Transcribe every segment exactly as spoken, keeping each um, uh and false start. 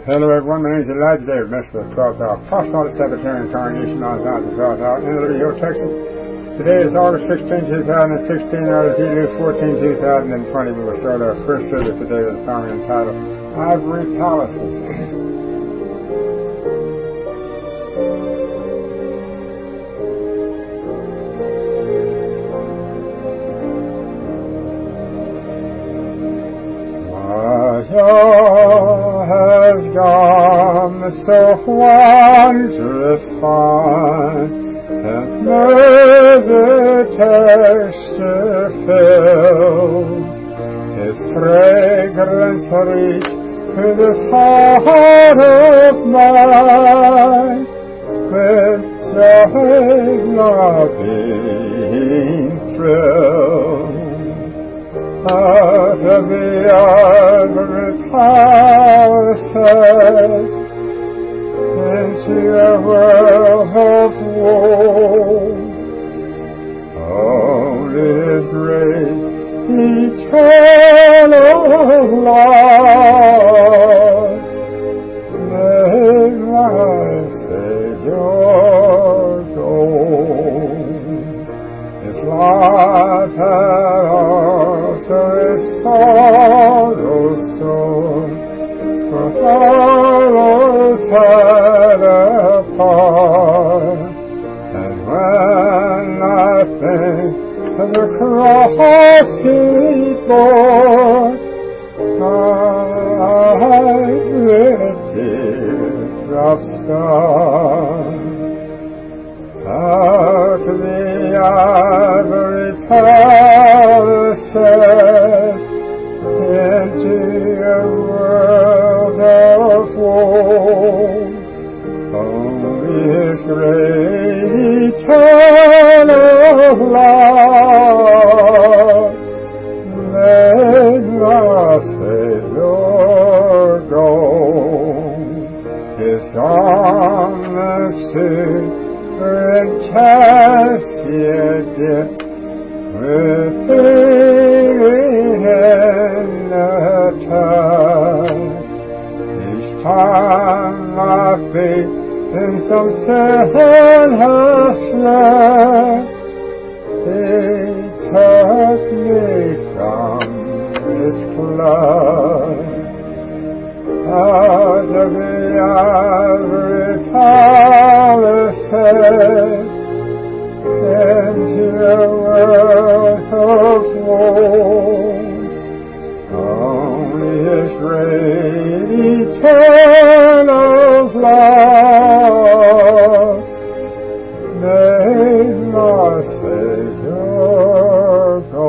Hello everyone, my name is Elijah David, Minister of the twelfth Hour, Apostolic Sabbatarian Congregation on the twelfth Hour in Liberty Hill, Texas. Today is August sixteenth, two thousand sixteen, or as Elu fourteenth, two thousand twenty. We will start our first service today with a song entitled Ivory Palaces. Has gone so wondrous fine, and murder texture filled, His fragrance reached to this heart of mine, with joy loving thrilled. Out of the ivory palaces into a world of woe, only His great eternal love made my Savior go. His life had also His sorrow sore, for all had a part. And when I think of the cross He bore, my eyes with teardrops start. Out of the ivory palaces into a world of woe, only His great eternal love made my Savior go. His garments too and cassia dipped with healing and a touch. Each time my faith in some sin has slept, He took me from His clutch. Out of the ivory palaces into a world of woe, only His great eternal love made my Savior go.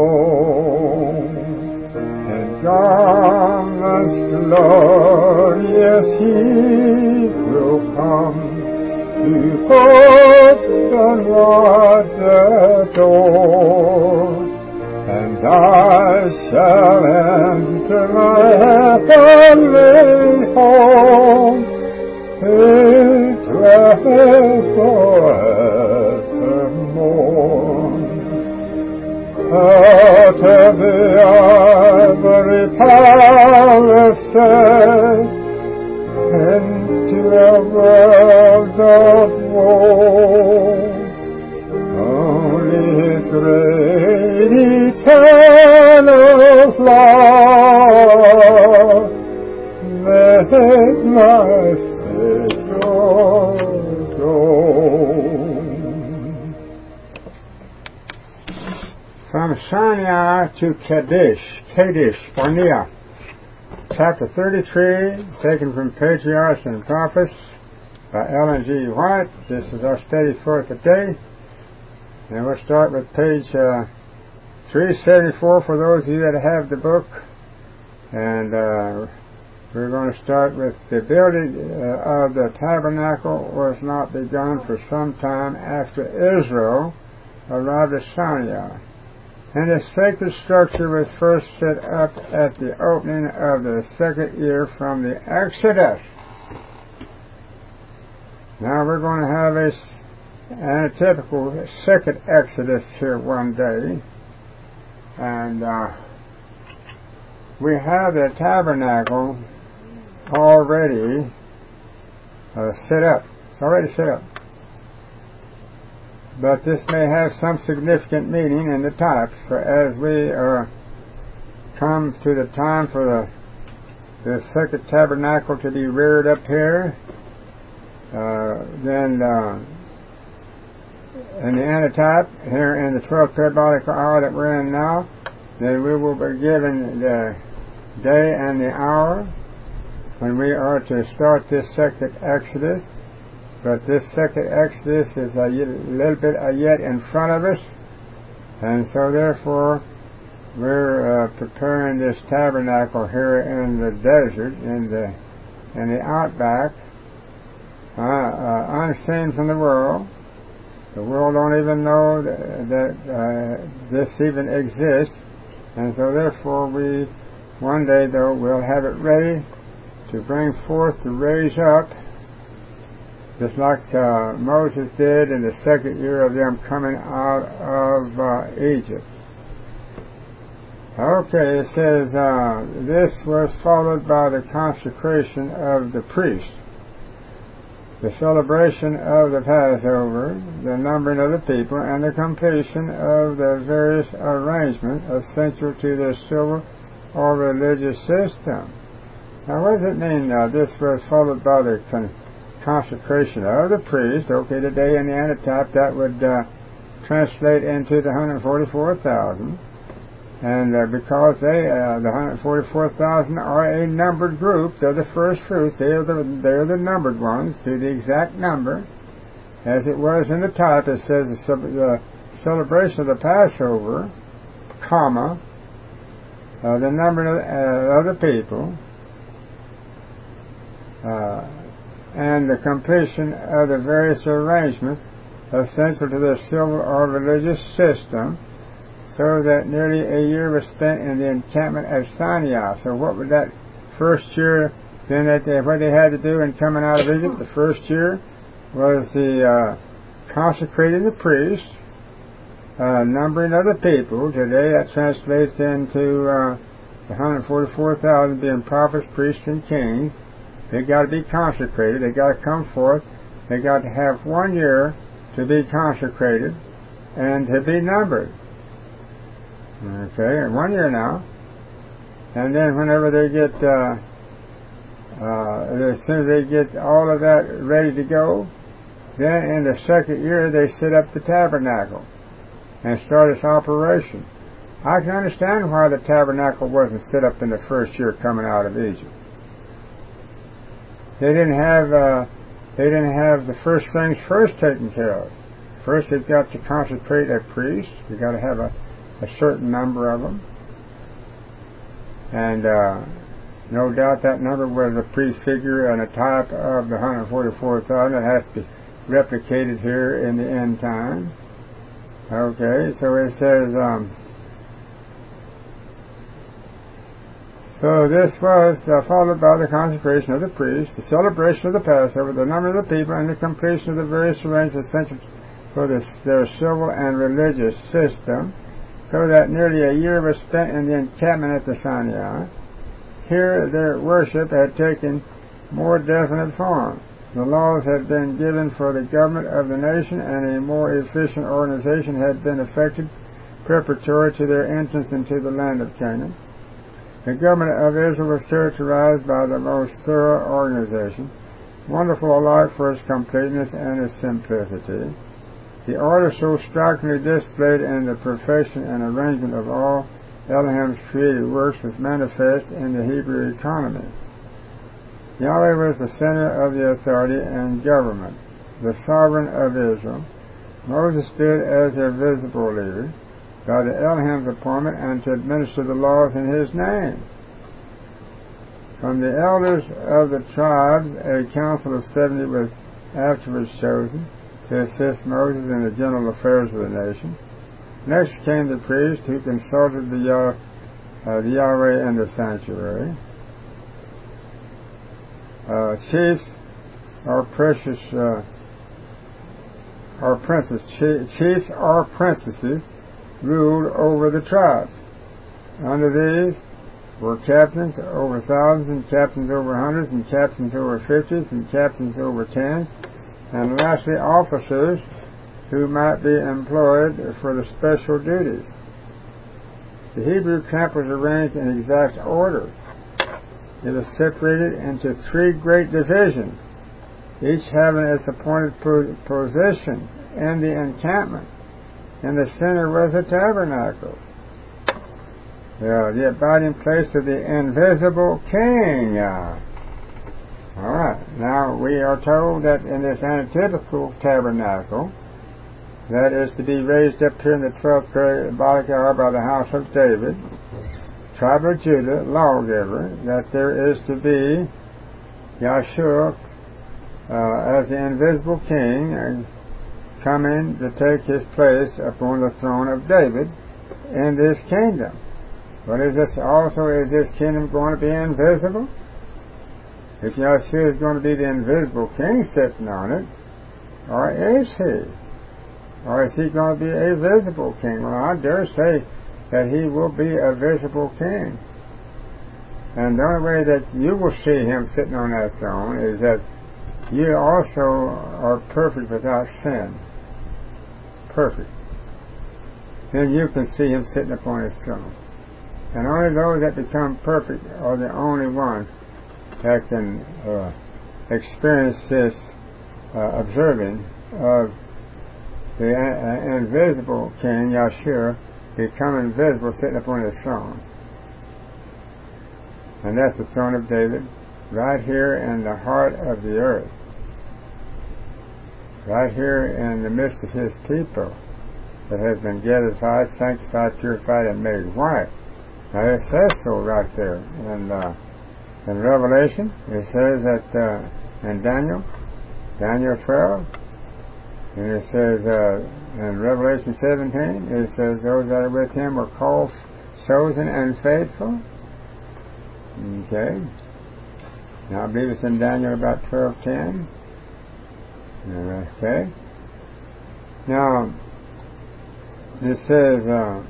And garments glorious He will come to open wide the door, and I shall enter my heavenly home, to dwell forevermore. Out of the ivory palaces into a world of woe, only His great eternal love made my Savior go. From Sinai to Kadesh, Kadesh, Barnea, chapter thirty-three, taken from Patriarchs and Prophets by Ellen G. White. This is our study for today. And we'll start with page uh, three seventy-four for those of you that have the book. And uh, we're going to start with the building uh, of the tabernacle was not begun for some time after Israel arrived at Sinai. And the sacred structure was first set up at the opening of the second year from the Exodus. Now we're going to have a, a typical second Exodus here one day. And uh, we have the tabernacle already uh, set up. It's already set up. But this may have some significant meaning in the types, for as we are come to the time for the, the second tabernacle to be reared up here, uh, then uh, in the antitype, here in the twelfth parabolical hour that we're in now, then we will be given the day and the hour when we are to start this second Exodus. But this second Exodus is a little bit yet in front of us, and so therefore we're uh, preparing this tabernacle here in the desert, in the in the outback, uh, uh, unseen from the world. The world don't even know that, that uh, this even exists, and so therefore we one day though we'll have it ready to bring forth, to raise up, just like uh, Moses did in the second year of them coming out of uh, Egypt. Okay, it says uh, this was followed by the consecration of the priest, the celebration of the Passover, the numbering of the people, and the completion of the various arrangements essential to their civil or religious system. Now, what does it mean now? This was followed by the con- consecration of the priest. Okay, today in the antitype that would uh, translate into the one hundred forty-four thousand. And uh, because they, uh, the one hundred forty-four thousand are a numbered group, they're the first fruits, they are the, they're the numbered ones to the exact number. As it was in the type, it says the, the celebration of the Passover, comma, uh, the number of, uh, of the people, uh, and the completion of the various arrangements essential to their civil or religious system, so that nearly a year was spent in the encampment at Sinai. So what would that first year, then that they, what they had to do in coming out of Egypt, the first year was the uh, consecrating the priest, uh, numbering of the people. Today that translates into uh, the one hundred forty-four thousand being prophets, priests, and kings. They got to be consecrated. They got to come forth. They got to have one year to be consecrated and to be numbered. Okay, one year now. And then whenever they get, uh, uh, as soon as they get all of that ready to go, then in the second year they set up the tabernacle and start its operation. I can understand why the tabernacle wasn't set up in the first year coming out of Egypt. They didn't have, uh, they didn't have the first things first taken care of. First they've got to consecrate a priest. You've got to have a a certain number of them, and uh, no doubt that number was a prefigure and a type of the one hundred forty-four thousand that has to be replicated here in the end time. Okay, so it says, um, so this was uh, followed by the consecration of the priest, the celebration of the Passover, the number of the people, and the completion of the various arrangements essential for this, their civil and religious system, so that nearly a year was spent in the encampment at the Sinai. Here their worship had taken more definite form. The laws had been given for the government of the nation, and a more efficient organization had been effected preparatory to their entrance into the land of Canaan. The government of Israel was characterized by the most thorough organization, wonderful alike for its completeness and its simplicity. The order so strikingly displayed in the perfection and arrangement of all Elohim's created works was manifest in the Hebrew economy. Yahweh was the center of the authority and government, the sovereign of Israel. Moses stood as their visible leader by the Elohim's appointment and to administer the laws in his name. From the elders of the tribes, a council of seventy was afterwards chosen to assist Moses in the general affairs of the nation. Next came the priest who consulted the, Yah- uh, the Yahweh in the sanctuary. Uh, chiefs or precious uh, or princes, chiefs or princesses ruled over the tribes. Under these were captains over thousands, and captains over hundreds, and captains over fifties, and captains over tens, and lastly officers who might be employed for the special duties. The Hebrew camp was arranged in exact order. It was separated into three great divisions, each having its appointed position in the encampment. In the center was the tabernacle, the, the abiding place of the invisible King. Uh, all right. Now we are told that in this antithetical tabernacle, that is to be raised up here in the twelfth parabolic hour by the house of David, tribe of Judah, lawgiver, that there is to be Yahshua uh, as the invisible King and coming to take his place upon the throne of David in this kingdom. But is this also, is this kingdom going to be invisible? If Yahshua is going to be the invisible King sitting on it, or is he? Or is he going to be a visible King? Well, I dare say that he will be a visible King. And the only way that you will see him sitting on that throne is that you also are perfect without sin. Perfect. Then you can see him sitting upon his throne. And only those that become perfect are the only ones that can uh, experience this uh, observing of the uh, invisible King, Yahshua, becoming visible sitting upon his throne. And that's the throne of David, right here in the heart of the earth. Right here in the midst of his people that has been gathered, sanctified, purified, and made white. Now it says so right there. And uh, in Revelation, it says that uh, in Daniel, Daniel twelve, and it says uh, in Revelation seventeen, it says those that are with him were called, chosen, and faithful. Okay. Now I believe it's in Daniel about twelve ten. Okay. Now, it says, uh,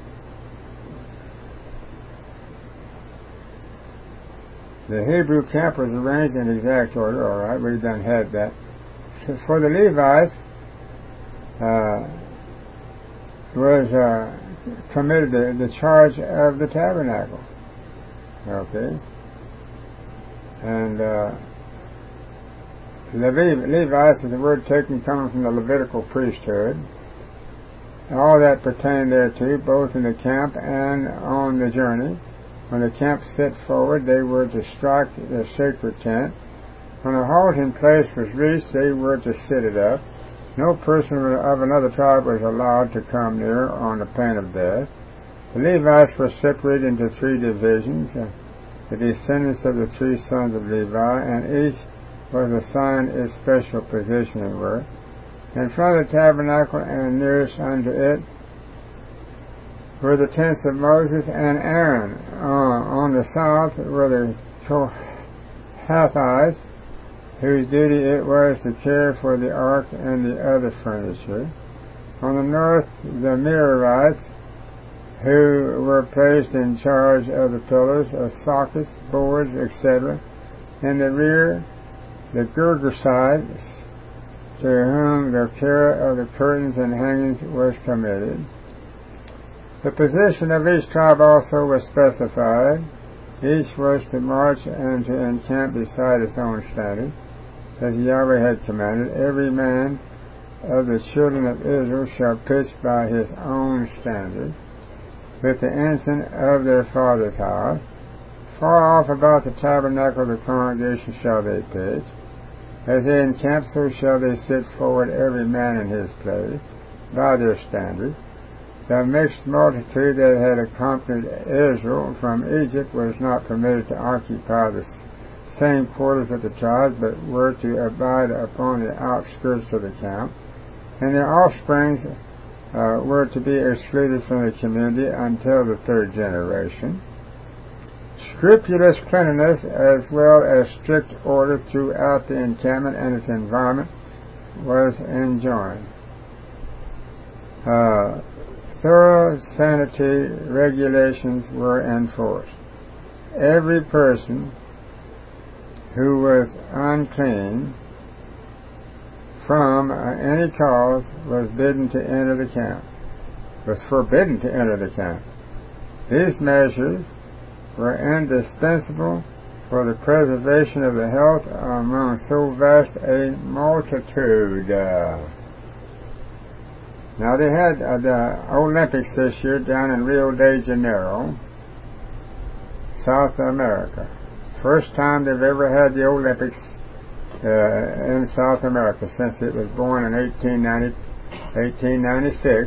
the Hebrew camp was arranged in exact order. All right, we done had that. So for the Levites, uh, was uh, committed the, the charge of the tabernacle. Okay. And, uh, Levi, Levites is a word taken coming from the Levitical priesthood. All that pertained thereto, both in the camp and on the journey. When the camp set forward, they were to strike the sacred tent. When a halting place was reached, they were to sit it up. No person of another tribe was allowed to come near on the pain of death. The Levites were separated into three divisions, uh, the descendants of the three sons of Levi, and each was assigned its special position and work. In front of the tabernacle and nearest unto it were the tents of Moses and Aaron. Uh, on the south were the Kohathites, whose duty it was to care for the ark and the other furniture. On the north, the Merarites, who were placed in charge of the pillars, of sockets, boards, et cetera. In the rear, the Gergesites, to whom the care of the curtains and hangings was committed. The position of each tribe also was specified. Each was to march and to encamp beside its own standard, as Yahweh had commanded. Every man of the children of Israel shall pitch by his own standard, with the ensign of their father's house. Far off about the tabernacle of the congregation shall they pitch. As they encamp, so shall they sit forward every man in his place, by their standard. The mixed multitude that had accompanied Israel from Egypt was not permitted to occupy the same quarters with the tribes, but were to abide upon the outskirts of the camp. And their offsprings uh, were to be excluded from the community until the third generation. Scrupulous cleanliness as well as strict order throughout the encampment and its environment was enjoined. Uh, thorough sanitary regulations were enforced. every person who was unclean from uh, any cause was bidden to enter the camp, was forbidden to enter the camp. These measures were indispensable for the preservation of the health among so vast a multitude. Uh, now they had uh, the Olympics this year down in Rio de Janeiro, South America. First time they've ever had the Olympics uh, in South America since it was born in eighteen ninety-six.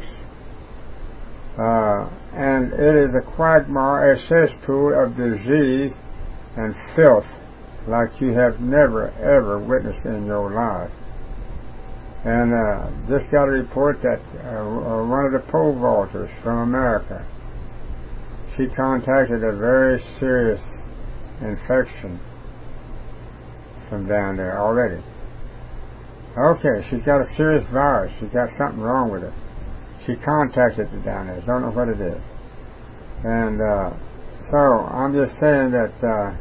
Uh, and it is a quagmire, a cesspool of disease and filth like you have never ever witnessed in your life. And uh, just got a report that uh, one of the pole vaulters from America, she contacted a very serious infection from down there already. Okay, she's got a serious virus. She's got something wrong with her. She contacted it down there. Don't know what it is. And uh, so I'm just saying that. Uh,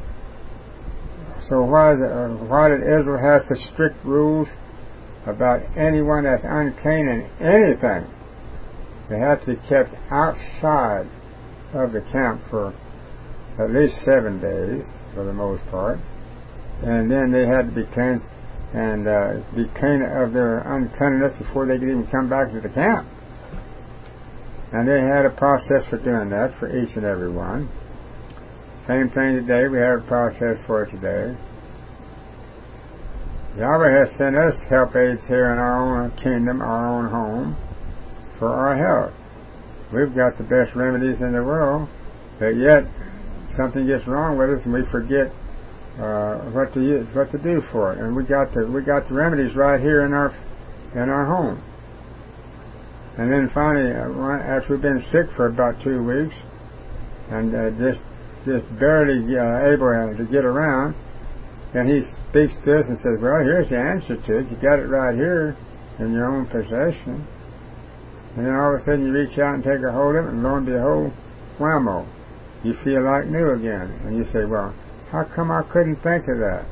so why, is it, uh, why did Israel have such strict rules about anyone that's unclean in anything? They have to be kept outside of the camp for at least seven days, for the most part, and then they had to be cleansed and uh, be clean of their uncleanness before they could even come back to the camp. And they had a process for doing that for each and every one. Same thing today. We have a process for it today. Yahweh has sent us help aids here in our own kingdom, our own home, for our health. We've got the best remedies in the world, but yet something gets wrong with us and we forget uh, what to use, what to do for it. And we got the we got the remedies right here in our in our home. And then finally, uh, after we've been sick for about two weeks and uh, just just barely uh, able to get around, and he speaks to us and says, "Well, here's the answer to it. You got it right here in your own possession." And then all of a sudden you reach out and take a hold of it, and lo and behold, whammo, you feel like new again. And you say, well, how come I couldn't think of that?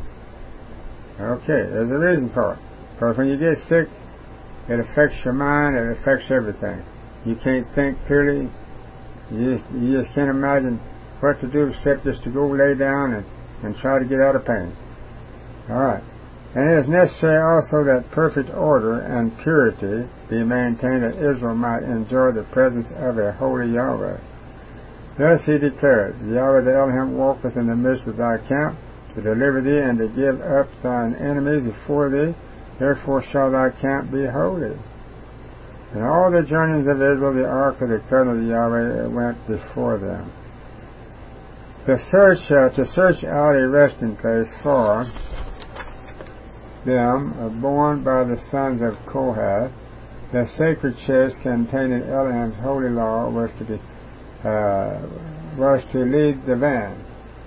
Okay, there's a reason for it. Because when you get sick, it affects your mind, it affects everything. You can't think clearly. You just, you just can't imagine what to do except just to go lay down and, and try to get out of pain. All right. And it is necessary also that perfect order and purity be maintained, that Israel might enjoy the presence of a holy Yahweh. Thus he declared, Yahweh the Elohim walketh in the midst of thy camp, to deliver thee and to give up thine enemies before thee. Therefore shall thy camp be holy. And all the journeys of Israel, the ark of the covenant of Yahweh went before them. To search, uh, to search out a resting place for them, uh, born by the sons of Kohath, the sacred chest containing Elohim's holy law was to be uh, was to lead the van.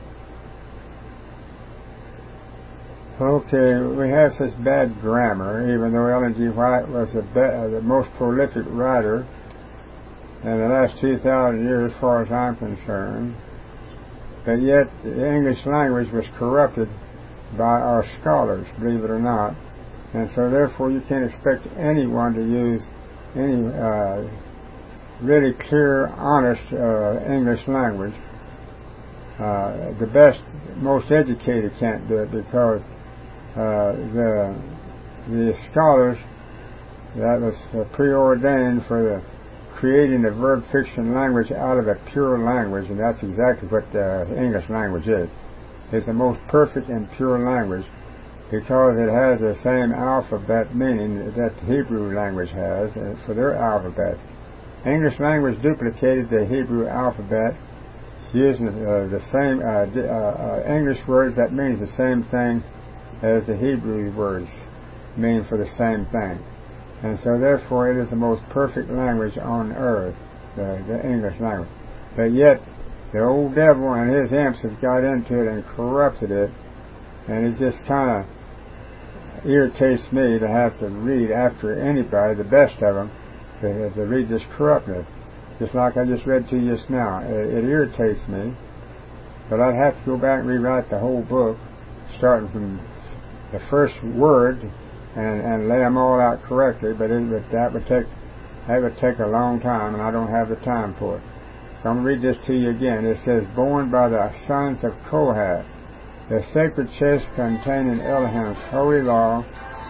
Okay, we have such bad grammar, even though Ellen G. White was the, be- uh, the most prolific writer in the last two thousand years, as far as I'm concerned. But yet, the English language was corrupted by our scholars, believe it or not. And so therefore you can't expect anyone to use any uh, really clear, honest uh, English language. Uh, the best, most educated can't do it, because uh, the the scholars that was uh, preordained for the creating the verb fiction language out of a pure language, and that's exactly what the English language is. It's the most perfect and pure language because it has the same alphabet meaning that the Hebrew language has for their alphabet. English language duplicated the Hebrew alphabet using uh, the same uh, uh, uh, English words that means the same thing as the Hebrew words mean for the same thing. And so therefore it is the most perfect language on earth, the, the English language. But yet the old devil and his imps have got into it and corrupted it, and it just kind of irritates me to have to read after anybody, the best of them, to, to read this corruptness. Just like I just read to you just now. It, it irritates me but I'd have to go back and rewrite the whole book, starting from the first word, and, and lay them all out correctly. But it would, that would take that would take a long time, and I don't have the time for it. So I'm going to read this to you again. It says, born by the sons of Kohath, the sacred chest containing Elohim's holy law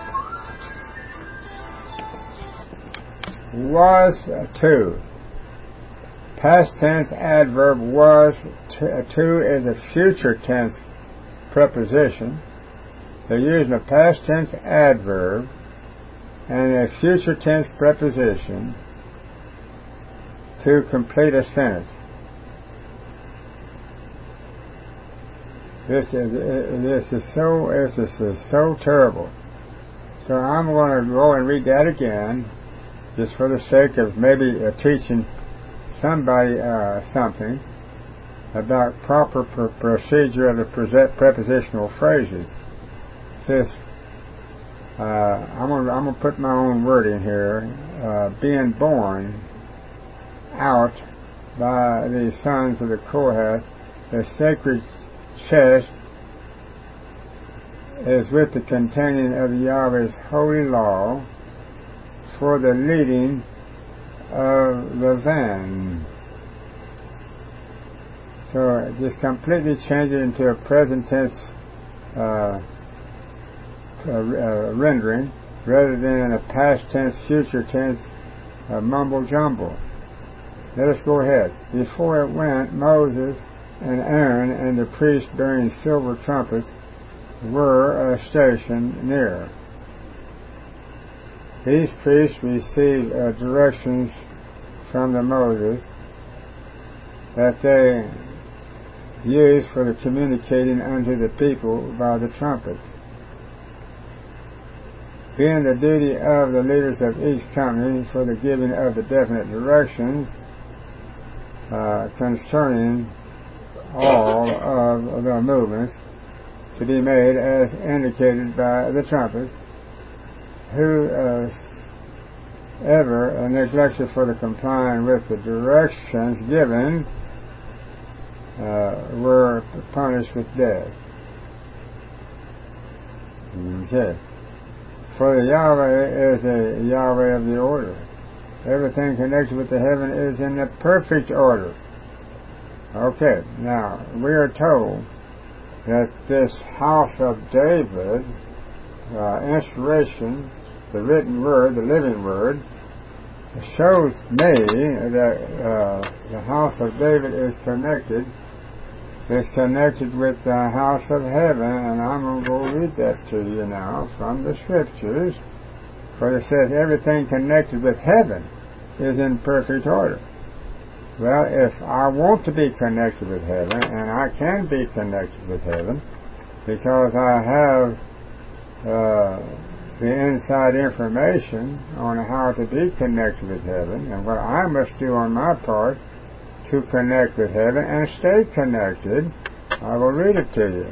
was to. Past tense adverb was to, to is a future tense preposition. They're using a past tense adverb and a future tense preposition to complete a sentence. This is this is so this is so terrible. So I'm going to go and read that again, just for the sake of maybe uh, teaching somebody uh, something about proper pr- procedure of the pre- prepositional phrases. It says, uh, I'm going I'm to put my own word in here, uh, being born out by the sons of the Kohath, the sacred chest is with the containing of Yahweh's holy law for the leading of the van. So just completely change it into a present tense uh, uh, uh, rendering rather than a past tense, future tense uh, mumble jumble. Let us go ahead. Before it went, Moses and Aaron and the priest bearing silver trumpets were uh, stationed near. These priests received uh, directions from the Moses that they used for the communicating unto the people by the trumpets. Being the duty of the leaders of each company for the giving of the definite directions uh, concerning all of the movements to be made as indicated by the trumpets, who uh, ever neglected for the complying with the directions given uh, were punished with death. Okay. For the Yahweh is a Yahweh of the order. Everything connected with the heaven is in the perfect order. Okay, now we are told that this house of David, uh, inspiration, the written word, the living word, shows me that uh, the house of David is connected, is connected with the house of heaven, and I'm going to go read that to you now from the scriptures, for it says everything connected with heaven is in perfect order. Well, if I want to be connected with heaven, and I can be connected with heaven, because I have uh, the inside information on how to be connected with heaven, and what I must do on my part to connect with heaven and stay connected, I will read it to you.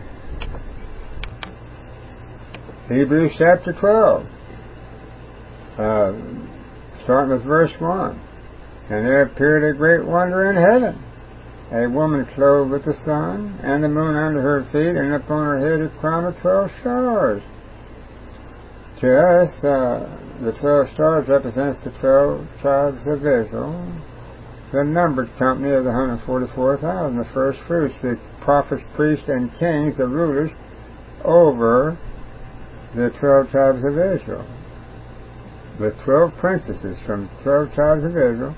Hebrews chapter twelve, uh, starting with verse one. And there appeared a great wonder in heaven, a woman clothed with the sun, and the moon under her feet, and upon her head a crown of twelve stars. To us, uh, the twelve stars represents the twelve tribes of Israel, the numbered company of the one hundred forty-four thousand, the first fruits, the prophets, priests, and kings, the rulers over the twelve tribes of Israel. The twelve princesses from twelve tribes of Israel.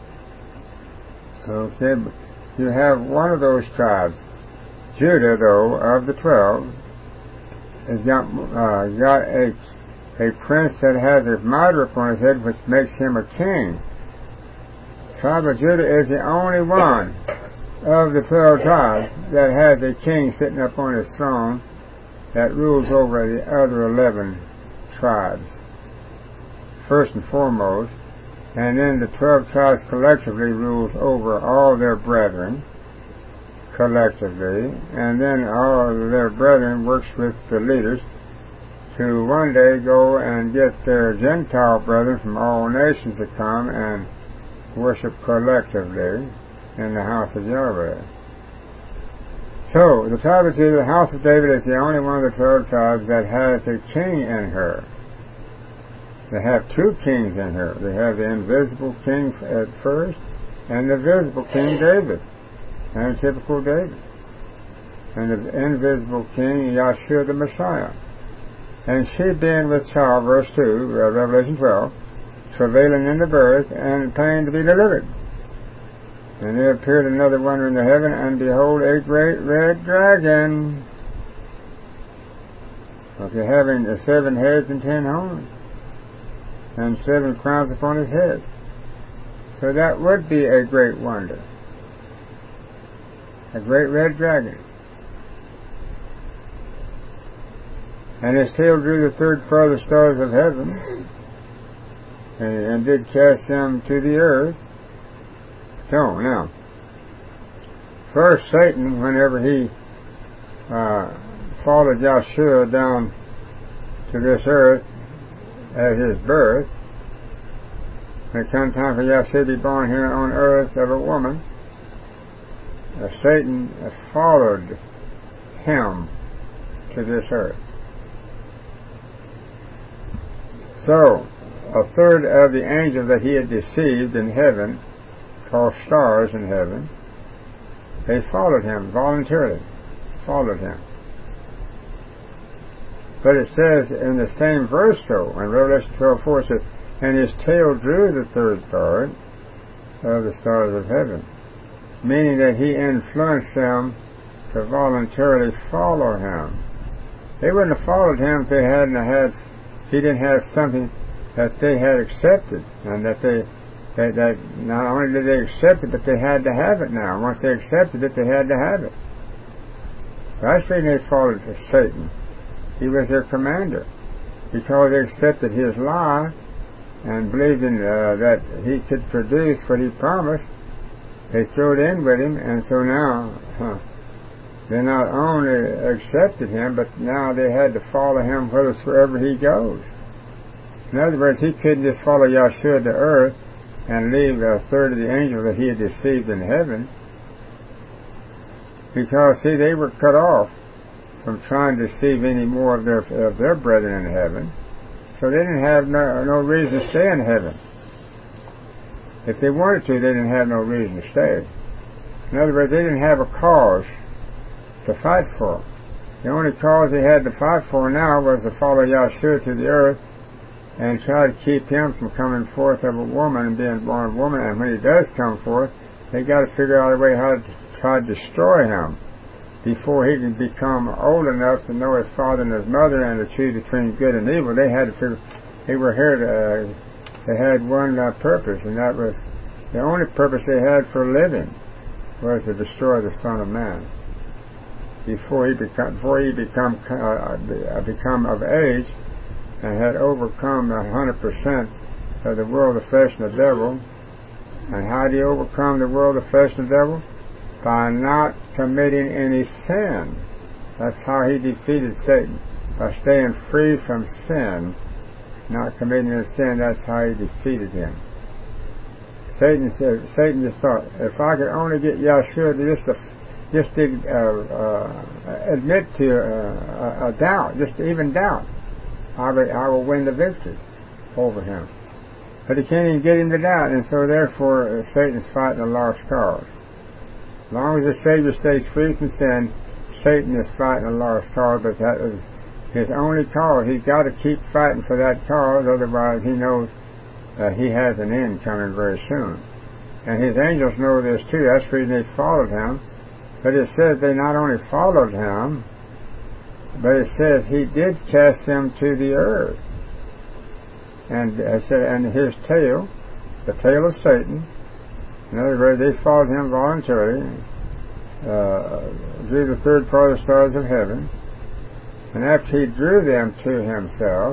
Okay, you have one of those tribes. Judah, though, of the twelve, has got, uh, got a, a prince that has a mitre upon his head, which makes him a king. The tribe of Judah is the only one of the twelve tribes that has a king sitting up on his throne that rules over the other eleven tribes, first and foremost. And then the twelve tribes collectively rules over all their brethren, collectively, and then all of their brethren works with the leaders to one day go and get their Gentile brethren from all nations to come and worship collectively in the house of Yahweh. So, the tribe of Judah, the house of David, is the only one of the twelve tribes that has a king in her. They have two kings in her. They have the invisible king at first, and the visible king David, and typical David. And the invisible king, Yahshua the Messiah. And she being with child, verse two, Revelation twelve, travailing in the birth, and pain to be delivered. And there appeared another wonder in the heaven, and behold, a great red dragon. Okay, having seven heads and ten horns, and seven crowns upon his head. So that would be a great wonder. A great red dragon. And his tail drew the third part of the stars of heaven, and, and did cast them to the earth. So, now, first Satan, whenever he uh, followed Yahshua down to this earth at his birth, when it come time for Yahshua to be born here on earth of a woman, uh, Satan followed him to this earth. So, a third of the angels that he had deceived in heaven, called stars in heaven, they followed him voluntarily, followed him. But it says in the same verse, though, in Revelation twelve four, it says, and his tail drew the third part of the stars of heaven, meaning that he influenced them to voluntarily follow him. They wouldn't have followed him if they hadn't had, if he didn't have something that they had accepted, and that they That, that not only did they accept it, but they had to have it now. Once they accepted it, they had to have it. That's the reason they followed Satan. He was their commander. Because they accepted his lie and believed in uh, that he could produce what he promised, they threw it in with him, and so now huh, they not only accepted him, but now they had to follow him wherever he goes. In other words, he couldn't just follow Yahshua to earth and leave a third of the angels that he had deceived in heaven. Because, see, they were cut off from trying to deceive any more of their of their brethren in heaven. So they didn't have no, no reason to stay in heaven. If they wanted to, they didn't have no reason to stay. In other words, they didn't have a cause to fight for. The only cause they had to fight for now was to follow Yahshua to the earth and try to keep him from coming forth of a woman and being born of a woman. And when he does come forth, they got to figure out a way how to try to destroy him before he can become old enough to know his father and his mother and to choose between good and evil. They had to figure, they were here to, uh, they had one uh, purpose, and that was, the only purpose they had for living was to destroy the Son of Man before he become, before he become, uh, become of age, and had overcome a hundred percent of the world, the flesh, and the devil. And how did he overcome the world, the flesh, and the devil? By not committing any sin. That's how he defeated Satan. By staying free from sin, not committing any sin, that's how he defeated him. Satan said, Satan just thought, if I could only get Yahshua to just, to, just to uh, uh, admit to uh, a, a doubt, just to even doubt, I will, I will win the victory over him. But he can't even get him to doubt, and so therefore uh, Satan's fighting a lost cause. As long as the Savior stays free from sin, Satan is fighting a lost cause, but that is his only cause. He's got to keep fighting for that cause, otherwise he knows uh, he has an end coming very soon. And his angels know this too. That's the reason they followed him. But it says they not only followed him, but it says he did cast them to the earth. And I said, and his tail, the tail of Satan, in other words, they followed him voluntarily, uh, drew the third part of the stars of heaven, and after he drew them to himself,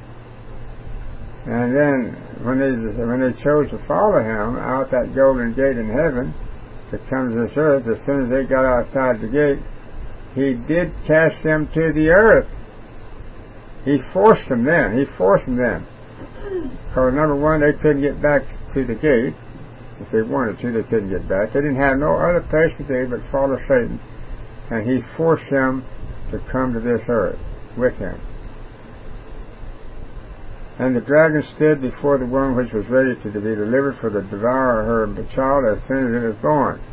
and then when they when they chose to follow him out that golden gate in heaven that comes to this earth, as soon as they got outside the gate, he did cast them to the earth. He forced them then. He forced them then. Because number one, they couldn't get back to the gate. If they wanted to, they couldn't get back. They didn't have no other place to go but follow Satan. and he forced them to come to this earth with him. And the dragon stood before the woman which was ready to be delivered for to devour her child as soon as it was born.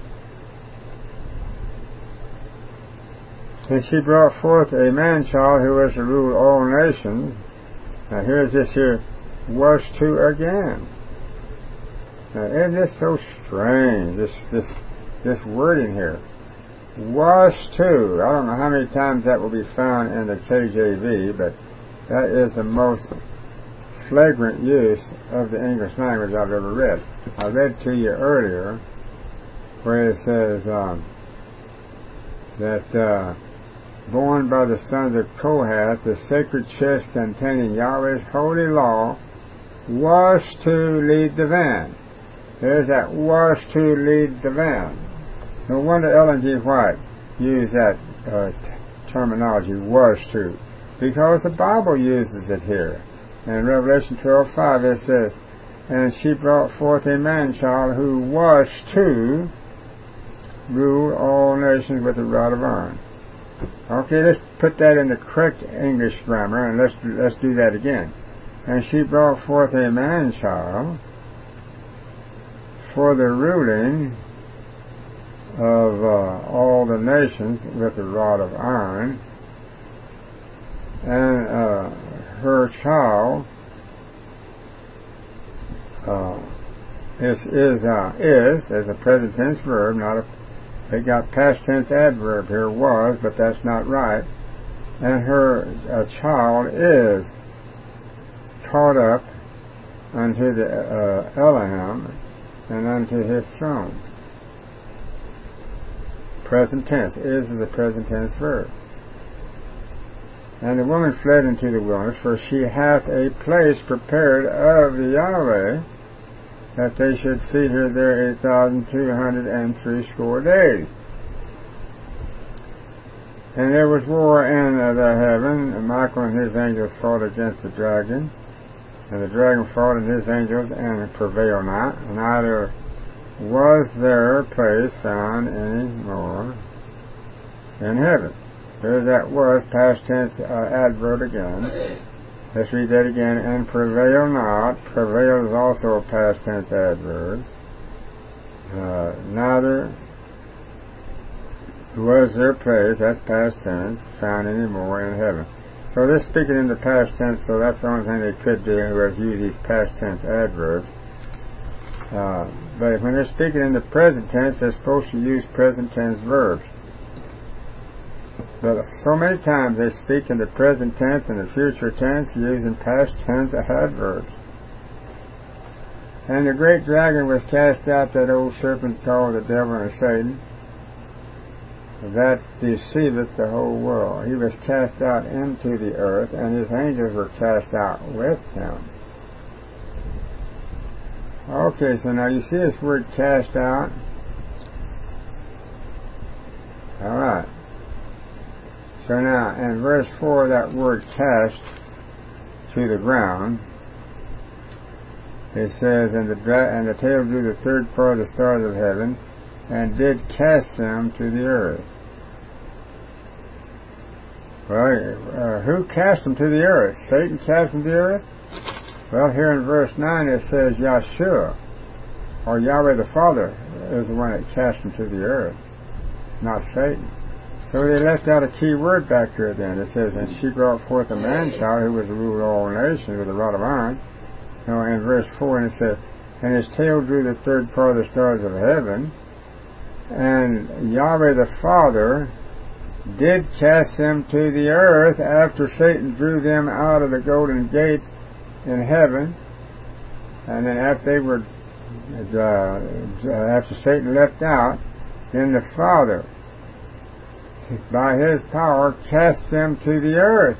And she brought forth a man-child who was to rule all nations. Now here's this here, was to again. Now isn't this so strange, this, this, this wording here? Was to. I don't know how many times that will be found in the K J V, but that is the most flagrant use of the English language I've ever read. I read to you earlier where it says um, that uh, born by the sons of Kohath, the sacred chest containing Yahweh's holy law was to lead the van. There's that was to lead the van. No wonder Ellen G. White used that uh, t- terminology, was to, because the Bible uses it here. In Revelation twelve five it says, and she brought forth a man-child who was to rule all nations with a rod of iron. Okay, let's put that in the correct English grammar, and let's let's do that again. And she brought forth a man-child for the ruling of uh, all the nations with a rod of iron, and uh, her child uh, is is uh, is as a present tense verb, not a. They got past tense adverb here, was, but that's not right. And her uh, child is caught up unto the uh, Elohim and unto his throne. Present tense. Is is a present tense verb. And the woman fled into the wilderness, for she hath a place prepared of the Yahweh, that they should feed her there eight thousand two hundred and threescore days. And there was war in uh, the heaven, and Michael and his angels fought against the dragon, and the dragon fought and his angels, and prevailed not, neither was there place found any more in heaven. There's that was, past tense uh, adverb again. Let's read that again. And prevail not. Prevail is also a past tense adverb. Uh, neither was there place, that's past tense, found any more in heaven. So they're speaking in the past tense, so that's the only thing they could do, was use these past tense adverbs. Uh, but when they're speaking in the present tense, they're supposed to use present tense verbs. But so many times they speak in the present tense and the future tense using past tense adverbs. And the great dragon was cast out, that old serpent called the devil and Satan, that deceiveth the whole world. He was cast out into the earth, and his angels were cast out with him. Okay, so now you see this word cast out? Alright. So now, in verse four, that word cast to the ground, it says, and the, dra- and the tail drew the third part of the stars of heaven, and did cast them to the earth. Well, uh, who cast them to the earth? Satan cast them to the earth? Well, here in verse nine it says Yahshua, or Yahweh the Father, is the one that cast them to the earth, not Satan. So they left out a key word back here then. It says, and she brought forth a man-child who was to rule all nations with a rod of iron. No, in verse four, and it says, and his tail drew the third part of the stars of heaven, and Yahweh the Father did cast them to the earth after Satan drew them out of the golden gate in heaven. And then after they were, uh, after Satan left out, then the Father, by his power, cast them to the earth.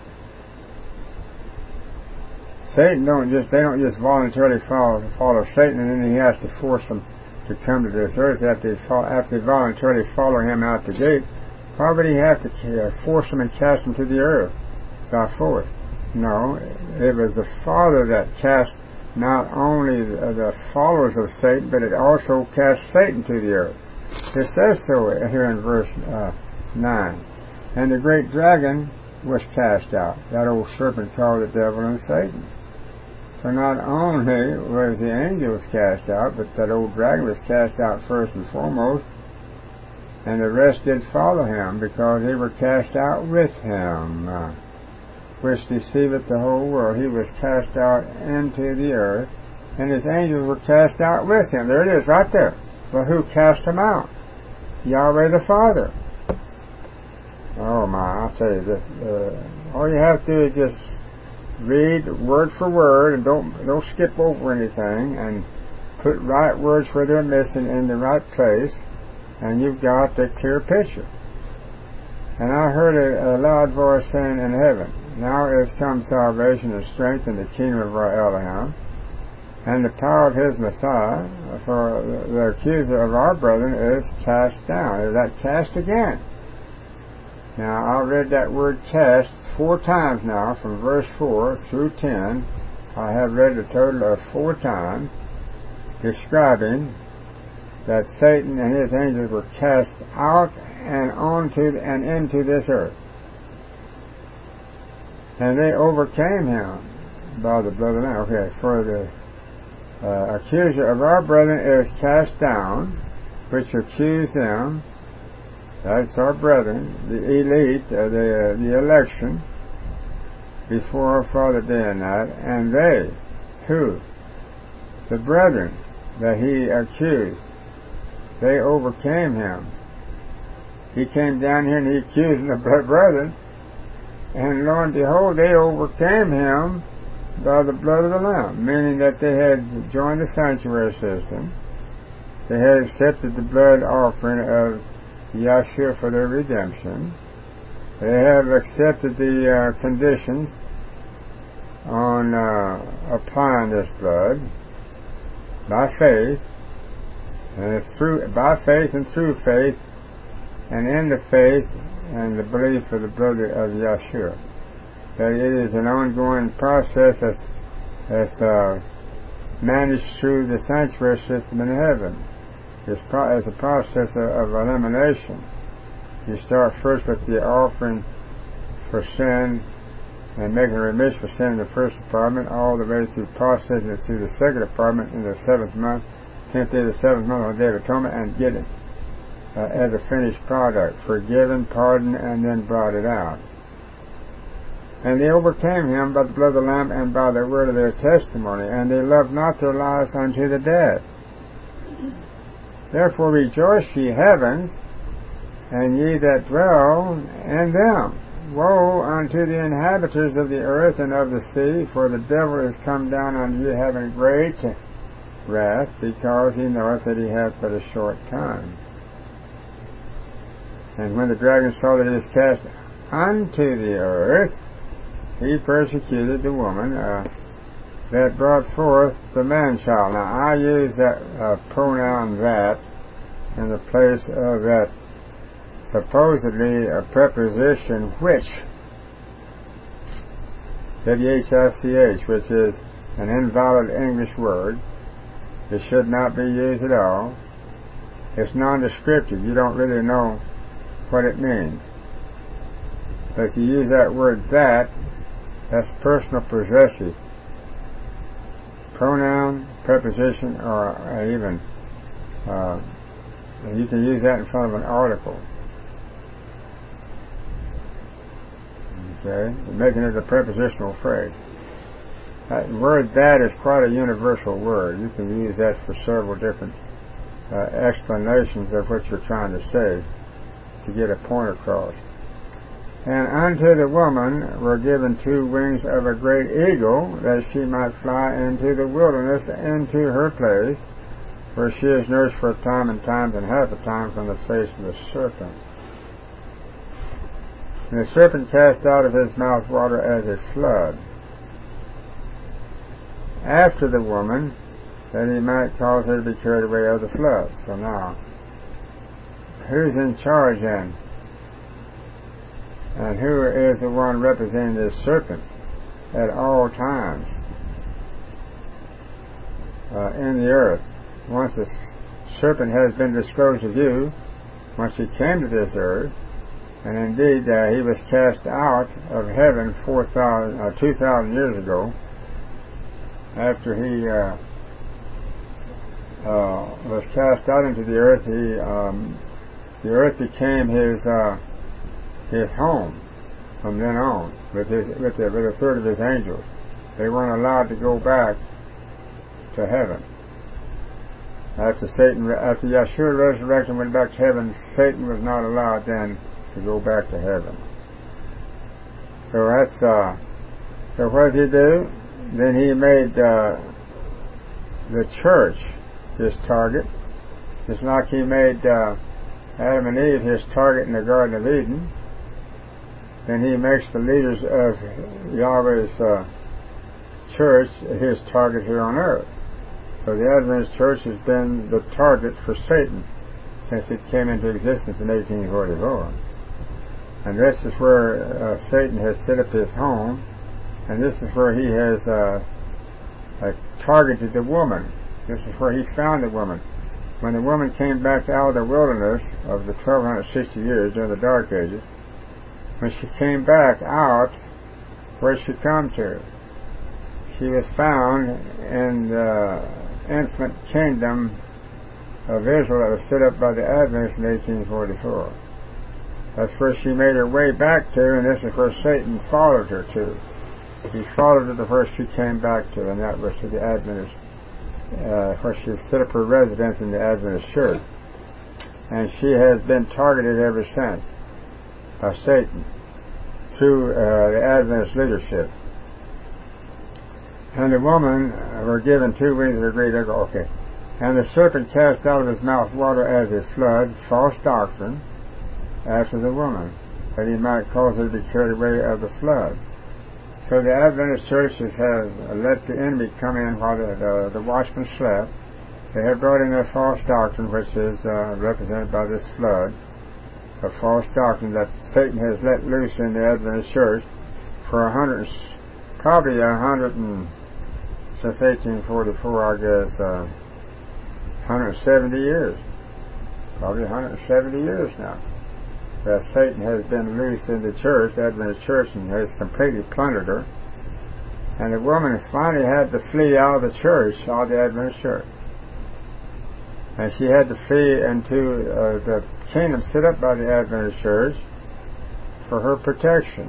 Satan don't just, they don't just voluntarily follow, follow Satan, and then he has to force them to come to this earth after they, follow, after they voluntarily follow him out the gate. Why would he have to uh, force them and cast them to the earth by force? No, it was the Father that cast not only the, the followers of Satan, but it also cast Satan to the earth. It says so here in verse uh, nine. And the great dragon was cast out, that old serpent called the devil and Satan. So not only was the angels cast out, but that old dragon was cast out first and foremost, and the rest did follow him, because they were cast out with him, uh, which deceiveth the whole world. He was cast out into the earth, and his angels were cast out with him. There it is, right there. Well, who cast him out? Yahweh the Father. Oh my, I'll tell you this. Uh, all you have to do is just read word for word, and don't don't skip over anything, and put right words where they're missing in the right place, and you've got the clear picture. And I heard a, a loud voice saying in heaven, now is come salvation and strength in the kingdom of our Elohim, and the power of his Messiah, for the accuser of our brethren is cast down. Is that cast again? Now, I read that word cast four times now, from verse four through ten. I have read a total of four times, describing that Satan and his angels were cast out and onto and into this earth. And they overcame him by the blood of the Lamb. Okay, for the uh, accuser of our brethren is cast down, which accuse them. That's our brethren, the elite, uh, the, uh, the election, before our Father day and night. And they, who? The brethren that he accused, they overcame him. He came down here and he accused the brethren, and lo and behold, they overcame him by the blood of the Lamb, meaning that they had joined the sanctuary system. They had accepted the blood offering of Yahshua for their redemption. They have accepted the uh, conditions on uh, applying this blood by faith, and it's through by faith and through faith, and in the faith and the belief of the blood of Yahshua. That it is an ongoing process that's, that's uh, managed through the sanctuary system in heaven. It's pro- as a process of, of elimination. You start first with the offering for sin and making a remission for sin in the first department, all the way through processing it through the second department in the seventh month, tenth day of the seventh month on the Day of Atonement, and get it uh, as a finished product, forgiven, pardoned, and then brought it out. And they overcame him by the blood of the Lamb and by the word of their testimony, and they loved not their lives unto the death. Therefore rejoice, ye heavens, and ye that dwell in them. Woe unto the inhabitants of the earth and of the sea, for the devil is come down unto you having great wrath, because he knoweth that he hath but a short time. And when the dragon saw that he was cast unto the earth, he persecuted the woman uh, that brought forth the man-child. Now, I use that uh, pronoun that in the place of that supposedly a preposition which, W H I C H, which is an invalid English word. It should not be used at all. It's nondescriptive. You don't really know what it means. But if you use that word that, that's personal possessive. Pronoun, preposition, or even uh, you can use that in front of an article. Okay, making it a prepositional phrase. That word that is quite a universal word. You can use that for several different uh, explanations of what you're trying to say to get a point across. And unto the woman were given two wings of a great eagle, that she might fly into the wilderness, into her place, where she is nursed for a time and times and half a time from the face of the serpent. And the serpent cast out of his mouth water as a flood after the woman, that he might cause her to be carried away of the flood. So now, who's in charge then? And who is the one representing this serpent at all times uh, in the earth? Once the serpent has been disclosed to you, once he came to this earth, And indeed, uh, he was cast out of heaven four thousand, uh, two thousand years ago, after he uh, uh, was cast out into the earth. He, um, the earth became his uh, his home from then on, with his with, the, with a third of his angels. They weren't allowed to go back to heaven. After Satan, after Yeshua resurrected and went back to heaven, Satan was not allowed then to go back to heaven. So that's uh, so what did he do? Then he made uh, the church his target, just like he made uh, Adam and Eve his target in the Garden of Eden. Then he makes the leaders of Yahweh's uh, church his target here on earth. So the Adventist Church has been the target for Satan since it came into existence in eighteen forty-four. And this is where uh, Satan has set up his home, and this is where he has uh, uh, targeted the woman. This is where he found the woman. When the woman came back out of the wilderness of the twelve sixty years during the Dark Ages, when she came back out, where did she come to? She was found in the infant kingdom of Israel that was set up by the Adventists in eighteen forty-four. That's where she made her way back to, and this is where Satan followed her to. He followed her to where she came back to, and that was to the Adventist, uh, where she set up her residence in the Adventist Church. And she has been targeted ever since by Satan through uh, the Adventist leadership. And the woman uh, were given two weeks to agree to go, okay. And the serpent cast out of his mouth water as a flood, false doctrine, after the woman, that he might cause her to be carried away of the flood. So the Adventist churches have let the enemy come in while the, the, the watchmen slept. They have brought in a false doctrine, which is uh, represented by this flood, a false doctrine that Satan has let loose in the Adventist church for a hundred, probably a hundred and, since eighteen forty-four, I guess, uh, one hundred seventy years. Probably one hundred seventy years now. That Satan has been loose in the church, the Adventist church, and has completely plundered her. And the woman has finally had to flee out of the church, out of the Adventist church. And she had to flee into uh, the kingdom set up by the Adventist church for her protection.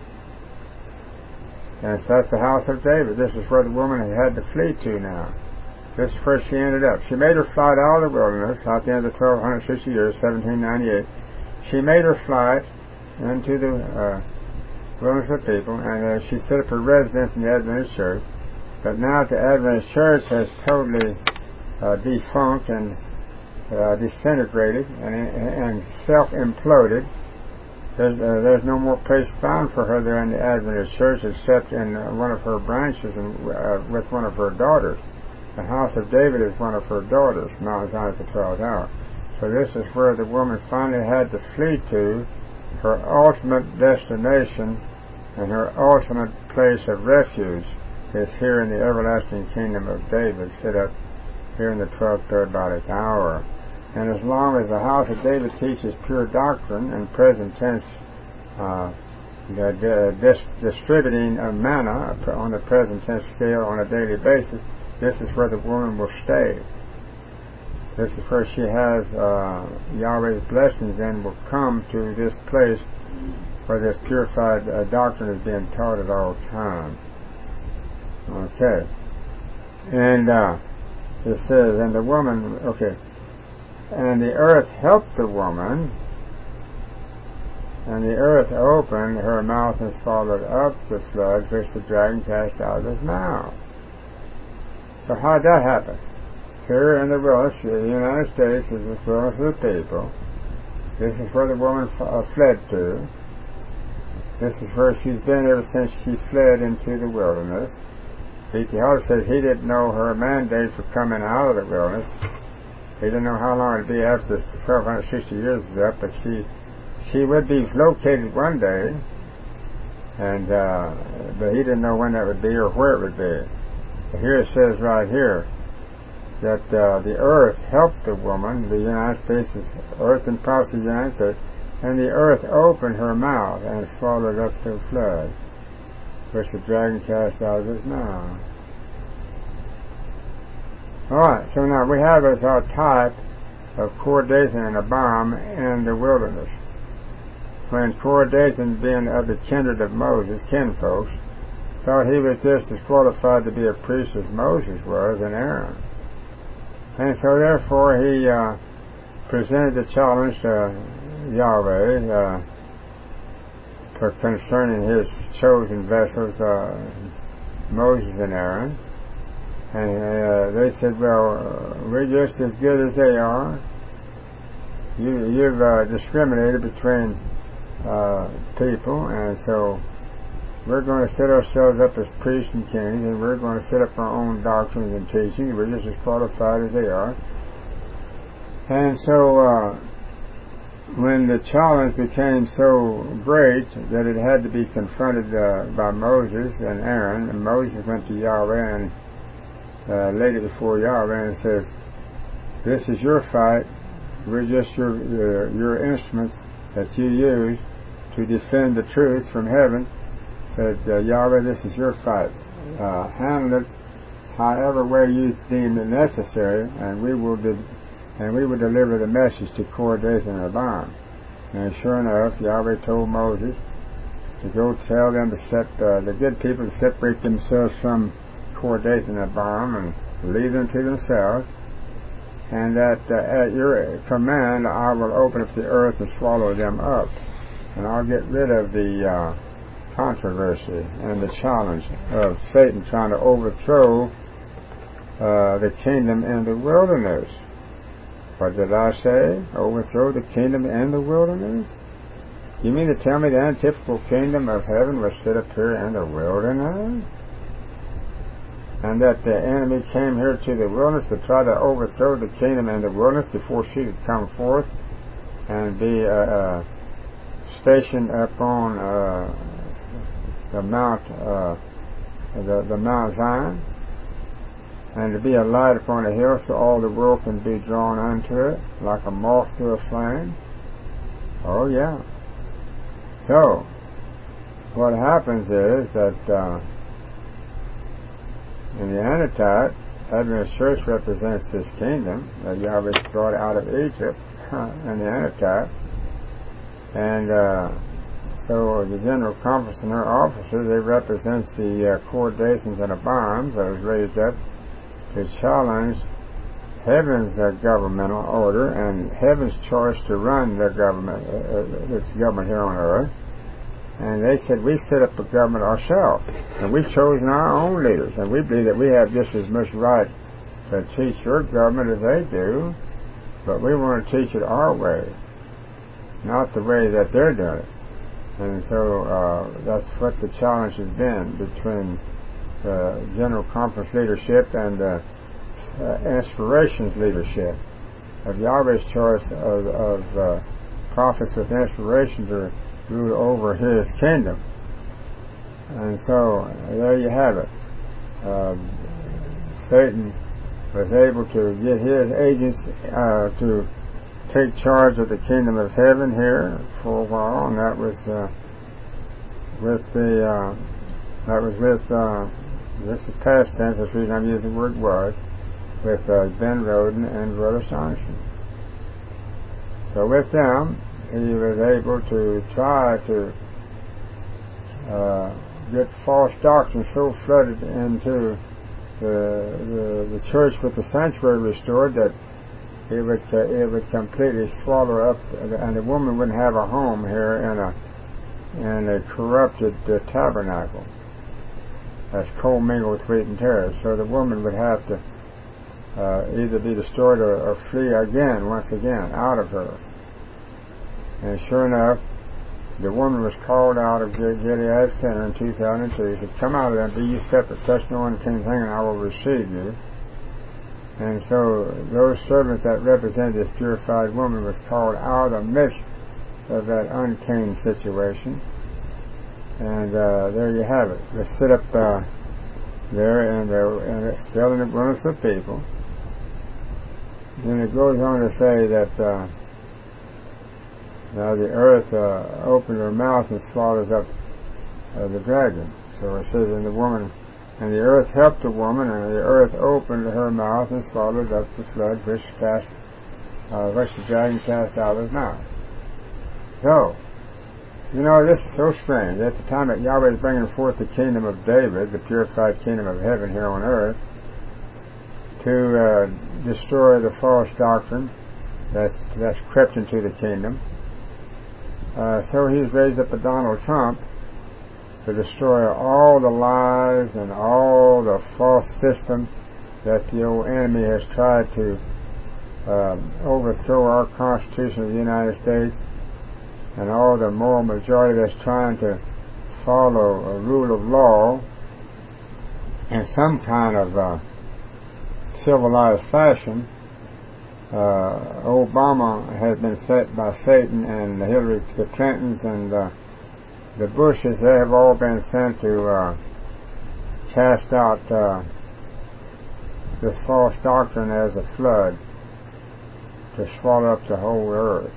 And so that's the house of David. This is where the woman had to flee to now. This is where she ended up. She made her flight out of the wilderness, out the end of the twelve sixty years, seventeen ninety-eight. She made her flight into the uh, wilderness of people, and uh, she set up her residence in the Adventist church. But now the Adventist church has totally uh, defunct and uh, disintegrated and, and self-imploded. There's, uh, there's no more place found for her there in the Adventist church except in uh, one of her branches and uh, with one of her daughters. The house of David is one of her daughters, Mount Zion at the twelfth hour. So this is where the woman finally had to flee to. Her ultimate destination and her ultimate place of refuge is here in the everlasting kingdom of David, set up here in the twelfth periodic hour. And as long as the house of David teaches pure doctrine and present tense uh, the, the dis- distributing of manna on the present tense scale on a daily basis, this is where the woman will stay. This is where she has uh, Yahweh's blessings and will come to this place where this purified uh, doctrine is being taught at all times. Okay. And uh, it says, and the woman, okay, and the earth helped the woman, and the earth opened her mouth and swallowed up the flood which the dragon cast out of his mouth. So how did that happen? Here in the wilderness, the United States is the wilderness of the people. This is where the woman f- uh, fled to. This is where she's been ever since she fled into the wilderness. B T Hall says he didn't know her mandate for coming out of the wilderness. He didn't know how long it would be after twelve sixty years was up, but she she would be located one day, and uh, but he didn't know when that would be or where it would be. But here it says right here that uh, the earth helped the woman, the United States, is earth and prophecy of the United States, And the earth opened her mouth and swallowed up the flood, which the dragon cast out of his mouth. Alright, so now we have as our type of Kor Dathan and Abiram in the wilderness. When Kor Dathan, being of the kindred of Moses, kinfolks, thought he was just as qualified to be a priest as Moses was and Aaron. And so therefore he uh, presented the challenge to Yahweh uh, for concerning his chosen vessels, uh, Moses and Aaron. And uh, they said, well, uh, we're just as good as they are. You, you've uh, discriminated between uh, people, and so we're going to set ourselves up as priests and kings, and we're going to set up our own doctrines and teachings. We're just as qualified as they are. And so uh, when the challenge became so great that it had to be confronted uh, by Moses and Aaron, and Moses went to Yahweh and uh, laid it before Yahweh and says, this is your fight. We're just your, your, your instruments that you use to defend the truth from heaven. Said, uh, Yahweh, this is your fight. Uh, handle it however way you deem it necessary, and we will de- and we will deliver the message to Kor Dathan and Abiram. And sure enough, Yahweh told Moses to go tell them to set uh, the good people to separate themselves from Kor Dathan and Abiram and leave them to themselves, and that uh, at your command I will open up the earth and swallow them up, and I'll get rid of the uh, controversy and the challenge of Satan trying to overthrow uh, the kingdom in the wilderness. What did I say? Overthrow the kingdom in the wilderness? You mean to tell me the antiphysical kingdom of heaven was set up here in the wilderness? And that the enemy came here to the wilderness to try to overthrow the kingdom in the wilderness before she could come forth and be uh, uh, stationed upon uh, the Mount, uh, the, the Mount Zion, and to be a light upon a hill so all the world can be drawn unto it, like a moth to a flame. Oh yeah. So, what happens is that uh, in the Anatite, Adventist Church represents this kingdom that Yahweh brought out of Egypt in the Anatite, and uh, so the General Conference and her officers, they represent the uh, Kor Dathans and Abirams that was raised up to challenge heaven's uh, governmental order and heaven's choice to run the government, uh, this government here on earth. And they said, we set up a government ourselves, and we've chosen our own leaders, and we believe that we have just as much right to teach your government as they do, but we want to teach it our way, not the way that they're doing it. And so uh, that's what the challenge has been between the General Conference leadership and the uh, Inspirations leadership of Yahweh's choice of, of uh, prophets with inspiration to rule over His kingdom. And so there you have it. Uh, Satan was able to get his agents uh, to take charge of the kingdom of heaven here for a while, and that was uh, with the uh, that was with uh, this is past tense. That's the reason I'm using the word was with uh, Ben Roden and Brother Sorensen. So with them, he was able to try to uh, get false doctrine so flooded into the, the the church with the sanctuary restored that it would uh, it would completely swallow up, and the woman wouldn't have a home here in a in a corrupted uh, tabernacle that's commingled with wheat and tares. So the woman would have to uh, either be destroyed or, or flee again, once again, out of her. And sure enough, the woman was called out of Gilead Center in two thousand two. He said, come out of there, be ye separate, touch no unclean thing, and I will receive you. And so those servants that represented this purified woman was called out of the midst of that unclean situation. And uh, there you have it. They sit up uh, there and, and it's still in the wilderness of people. Then it goes on to say that uh, Now the earth uh, opened her mouth and swallows up uh, the dragon. So it says, and the woman, and the earth helped the woman, and the earth opened her mouth and swallowed up the flood which cast, uh, which the dragon cast out of his mouth. So, you know, this is so strange. At the time that Yahweh is bringing forth the kingdom of David, the purified kingdom of heaven here on earth, to uh, destroy the false doctrine that's, that's crept into the kingdom. Uh, so he's raised up a Donald Trump to destroy all the lies and all the false system that the old enemy has tried to um, overthrow our Constitution of the United States, and all the moral majority that's trying to follow a rule of law in some kind of uh, civilized fashion. Uh, Obama has been set by Satan, and the Hillary the Clintons and uh, the Bushes, they have all been sent to uh, cast out uh, this false doctrine as a flood to swallow up the whole earth.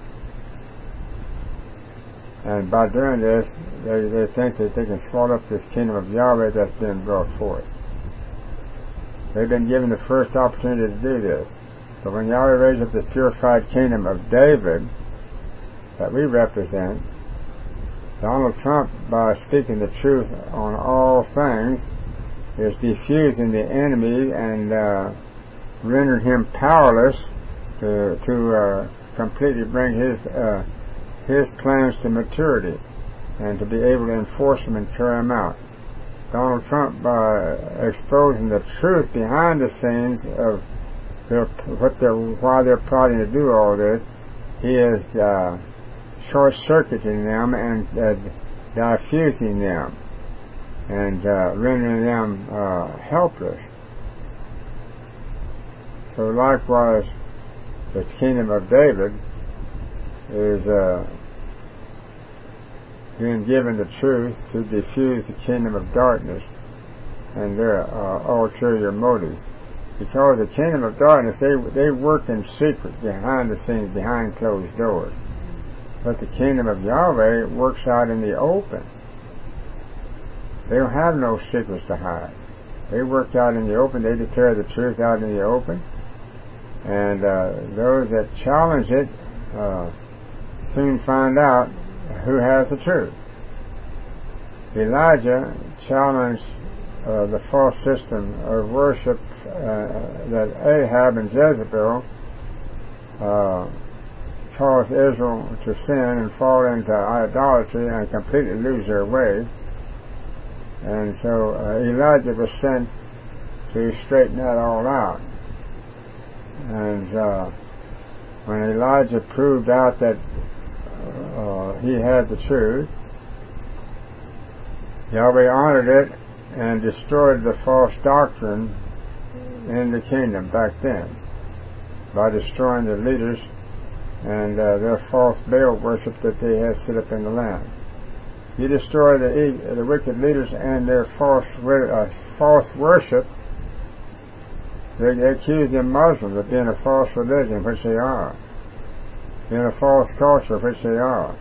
And by doing this, they, they think that they can swallow up this kingdom of Yahweh that's been brought forth. They've been given the first opportunity to do this. But when Yahweh raised up this purified kingdom of David that we represent, Donald Trump, by speaking the truth on all things, is defusing the enemy and uh, rendering him powerless to, to uh, completely bring his uh, his plans to maturity and to be able to enforce them and carry them out. Donald Trump, by exposing the truth behind the scenes of their, what they're, why they're plotting to do all this, he is uh, short-circuiting them and uh, diffusing them and uh, rendering them uh, helpless. So likewise, the kingdom of David is uh, being given the truth to diffuse the kingdom of darkness and their uh, ulterior motives. Because the kingdom of darkness, they they work in secret, behind the scenes, behind closed doors. But the kingdom of Yahweh works out in the open. They don't have no secrets to hide. They work out in the open. They declare the truth out in the open. And uh, those that challenge it uh, soon find out who has the truth. Elijah challenged uh, the false system of worship uh, that Ahab and Jezebel uh, caused Israel to sin and fall into idolatry and completely lose their way. And so uh, Elijah was sent to straighten that all out. And uh, when Elijah proved out that uh, he had the truth, Yahweh honored it and destroyed the false doctrine in the kingdom back then by destroying the leaders and uh, their false Baal worship that they had set up in the land. He destroyed the, the wicked leaders and their false uh, false worship. They, they accuse the Muslims of being a false religion, which they are, being a false culture, which they are.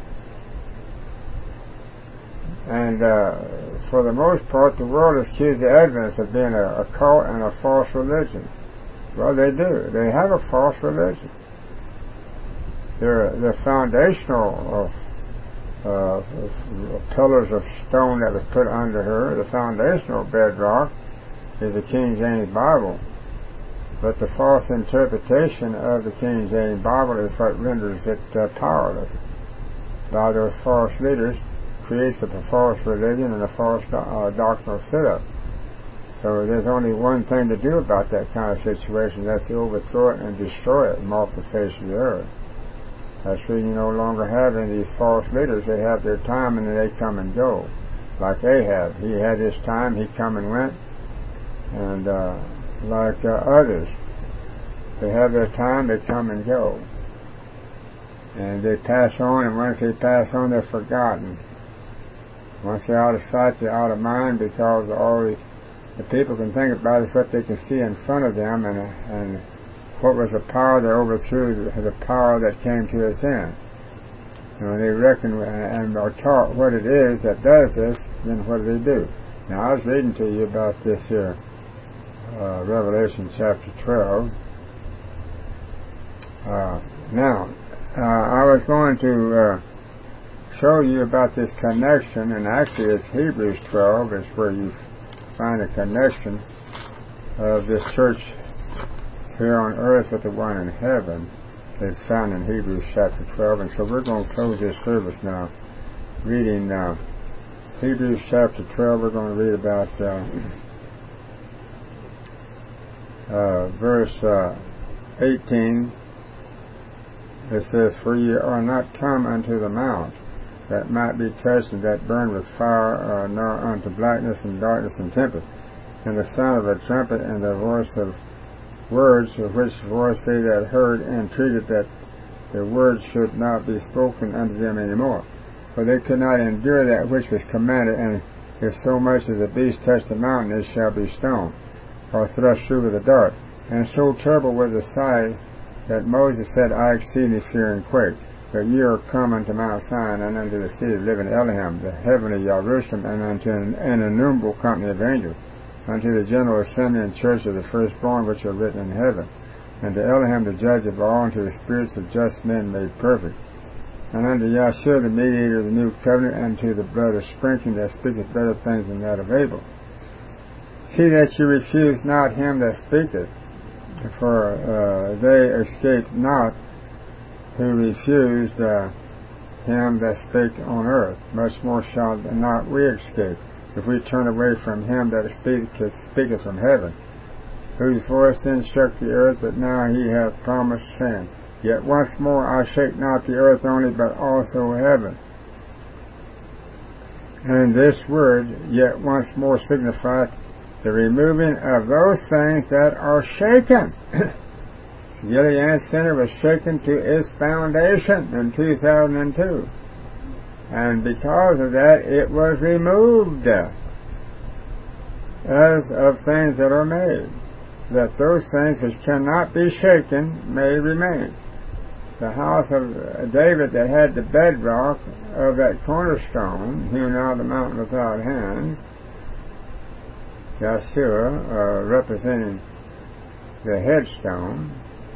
And uh, for the most part, the world accuses the Adventists of being a, a cult and a false religion. Well, they do. They have a false religion. Their their foundational uh, uh, pillars of stone that was put under her, the foundational bedrock, is the King James Bible. But the false interpretation of the King James Bible is what renders it uh, powerless. By those false leaders, creates a false religion and a false do- uh, doctrinal setup. So there's only one thing to do about that kind of situation. That's to overthrow it and destroy it from off the face of the earth. That's why you no longer have any of these false leaders. They have their time and then they come and go. Like Ahab, he had his time, he come and went. And uh, like uh, others, they have their time, they come and go. And they pass on, and once they pass on, they're forgotten. Once they're out of sight, they're out of mind, because all the, the people can think about is what they can see in front of them, and, and what was the power that overthrew the, the power that came to us in. And when they reckon and are taught what it is that does this, then what do they do? Now, I was reading to you about this here, uh, Revelation chapter twelve. Uh, now, uh, I was going to uh, show you about this connection, and actually it's Hebrews twelve is where you find a connection of this church here on earth with the one in heaven. Is found in Hebrews chapter twelve, and so we're going to close this service now reading uh, Hebrews chapter twelve. We're going to read about uh, uh, verse uh, eighteen. It says, "For ye are not come unto the mount that might be touched and that burned with fire, uh, nor unto blackness and darkness and tempest, and the sound of a trumpet and the voice of words, of which voice they that heard entreated that the words should not be spoken unto them any more. For they could not endure that which was commanded, and if so much as a beast touch the mountain, it shall be stoned, or thrust through with a dart. And so terrible was the sight that Moses said, I exceedingly fear and quake. But ye are come unto Mount Zion, and unto the city of living Elohim, the heavenly Jerusalem, and unto an, an innumerable company of angels, unto the general assembly and church of the firstborn which are written in heaven, and to Elohim the judge of all, and to the spirits of just men made perfect, and unto Yahshua the mediator of the new covenant, and to the blood of sprinkling that speaketh better things than that of Abel. See that you refuse not him that speaketh, for uh, they escaped not who refused uh, him that spake on earth. Much more shall not we escape, if we turn away from him that speaketh, speaketh from heaven, whose voice then struck the earth, but now he hath promised, saying, Yet once more I shake not the earth only, but also heaven. And this word, yet once more, signifieth the removing of those things that are shaken. The Gilead Center was shaken to its foundation in two thousand two. And because of that, it was removed as of things that are made, that those things which cannot be shaken may remain. The house of David that had the bedrock of that cornerstone, hewn out of the mountain without hands, Yahshua, uh, representing the headstone,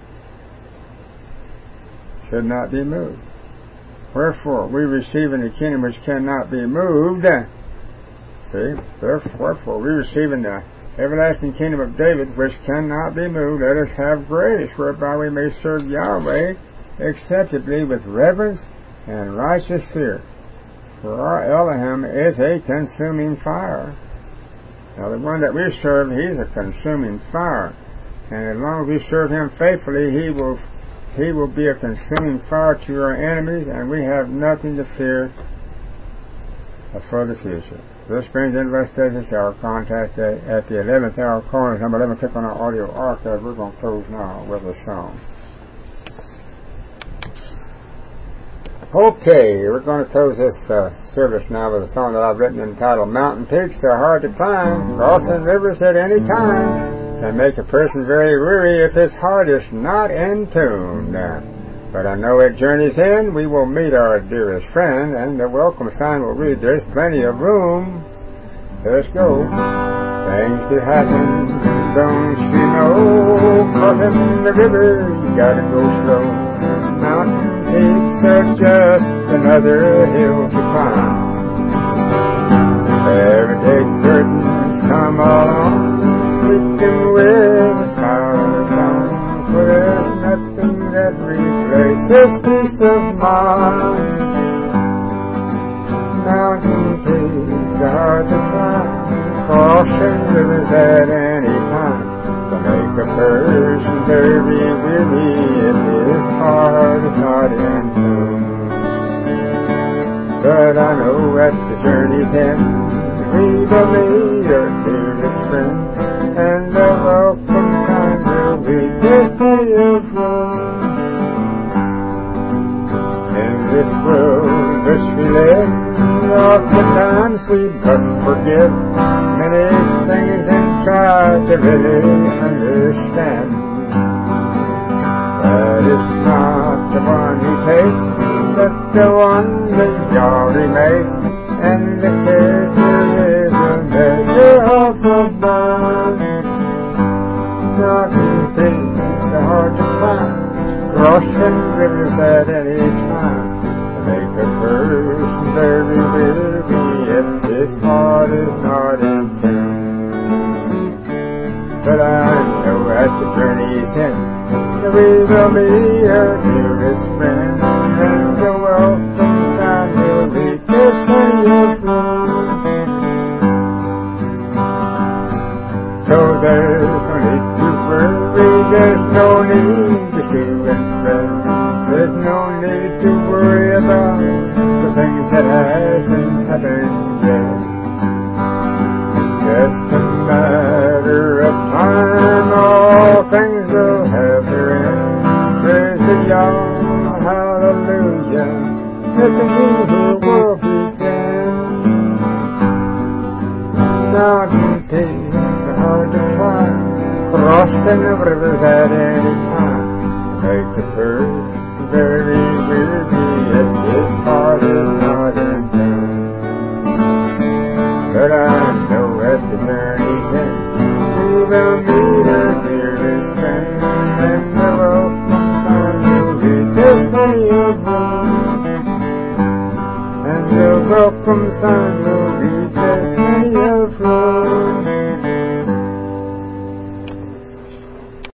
should not be moved. Wherefore, we receive in the kingdom which cannot be moved. See? Wherefore, we receive in the everlasting kingdom of David which cannot be moved. Let us have grace whereby we may serve Yahweh acceptably with reverence and righteous fear. For our Elohim is a consuming fire. Now, the one that we serve, he's a consuming fire. And as long as we serve him faithfully, he will He will be a consuming fire to our enemies, and we have nothing to fear for the future. This brings into us this hour contact at, at the eleventh hour corner. Number eleven, click on our audio archive. We're going to close now with a song. Okay, we're going to close this uh, service now with a song that I've written entitled Mountain Peaks Are Hard to Climb, Crossing Rivers at Any Time, and make a person very weary if his heart is not in tune. But I know at journey's end we will meet our dearest friend, and the welcome sign will read, There's plenty of room. Let's go. Things that happen, don't you know? Crossing the river, you gotta go slow. Mountain peaks are just another hill to climb. Every day's burdens come along, with them with a smile song, for there's nothing that replaces peace of mind. Mountain peaks are hard to climb, crossing rivers at any time. To make a person very weary if his heart is not in tune. But I know at the journey's end we will meet our dearest friend, and the welcome sign will read, There's plenty of room. In this world in which we live, oftentimes we must forgive many things and try to really understand that it's not the one who takes, but the one jolly mace, and the carriage is a measure of a bun. Talking things are hard to find, crossing rivers at any time, to make a person very weary if his heart is not in tune. But I know at the journey's end that we will meet our dearest friend, and the welcome sign will read there's plenty of room. So there's no need to worry, there's no need to sue and fret, there's no need to worry about the things that hasn't happened yet. Just a matter of time, all things will have their end. Praise the Yah, hallelujah, let the new world begin. Mountain peaks are hard to find, crossing the rivers at any time, make a person very weary if his heart is not in tune. But I know at the journey's end we will meet our dearest friend, and the welcome sign will read there's plenty of room, and the welcome sign will read